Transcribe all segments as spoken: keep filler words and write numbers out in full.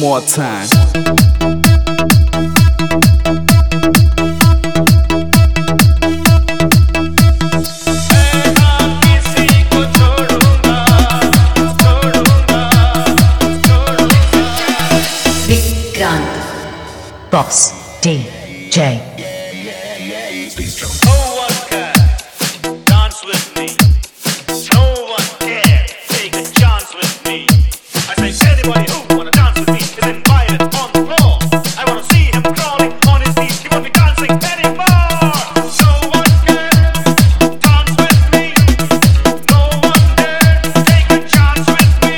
more time. Boss D J. No one can dance with me. No one can take a chance with me. I say anybody who wanna dance with me is invited on the floor. I wanna see him crawling on his knees. He won't be dancing anymore. No one can dance with me. No one dare take a chance with me.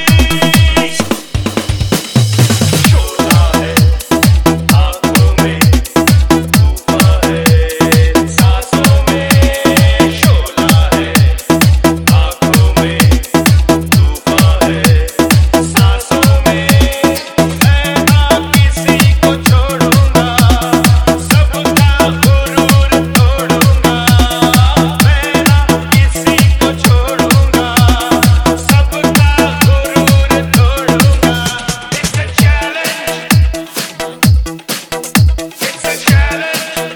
Shola hai aankhon mein, toofa hai सांसों में. शोला है आँखों में, तूफान है सांसों में. मैं ना किसी को छोड़ूंगा, सबका गुरूर तोड़ूंगा. मैं ना किसी को छोड़ूंगा, सबका गुरूर तोड़ूंगा. It's a challenge. It's a challenge.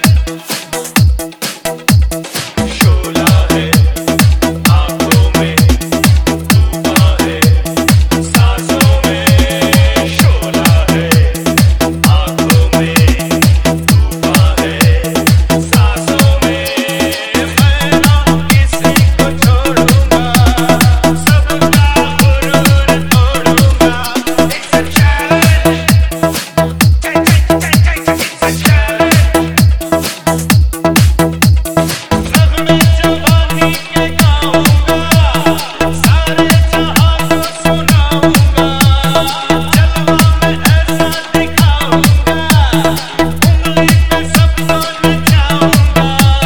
शोला है आँखों में, तूफान है सांसों में. शोला है आँखों में, तूफान है सांसों में. मैं ना किसी को छोड़ूंगा, सबका गुरूर तोड़ूंगा. It's a challenge. It's a challenge. नग़्मे जवानी के गाऊंगा, सारे जहां को सुनाऊंगा. जलवा में ऐसा दिखाऊंगा, उंगली पे सबको नचाऊंगा.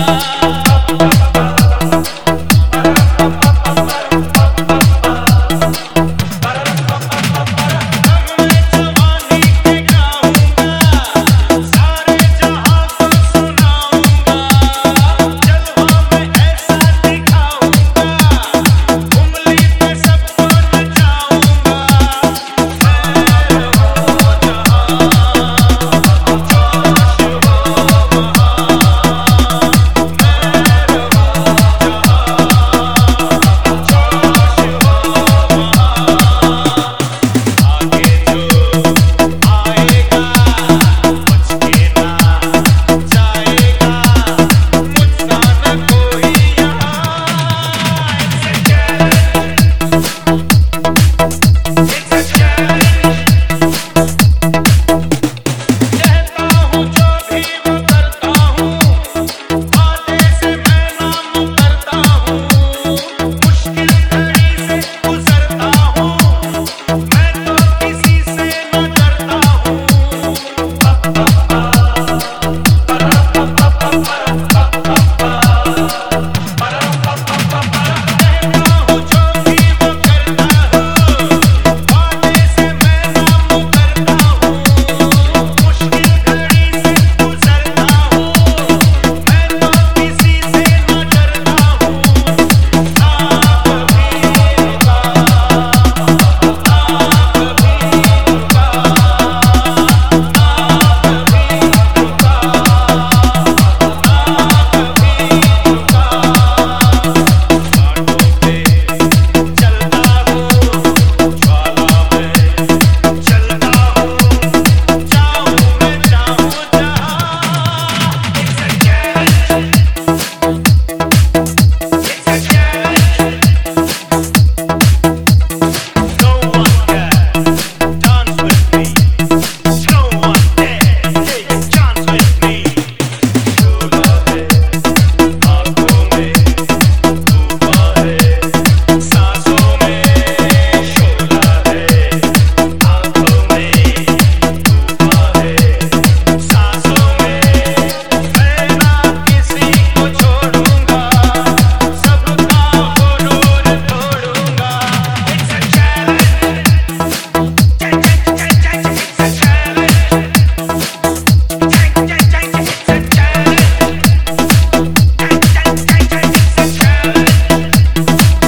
नग़्मे जवानी के गाऊंगा, सारे जहां को सुनाऊंगा. जलवा में ऐसा दिखाऊंगा, उंगली पे सबको नचाऊंगा. मैं रहो जहां, जोश हो वहां. मैं रहो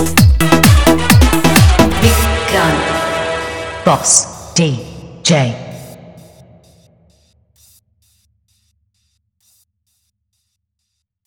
Boss D J.